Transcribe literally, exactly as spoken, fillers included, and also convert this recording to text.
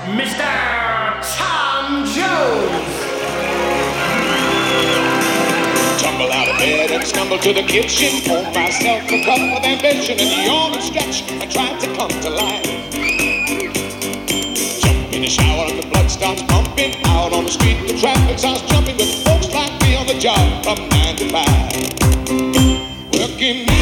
Mister Tom Jones. Tumble out of bed and stumble to the kitchen. Pour myself a cup of ambition and yawn and stretch and try to come to life. Jump in the shower and the blood starts pumping. Out on the street the traffic starts jumping with folks like me on the job from nine to five. Working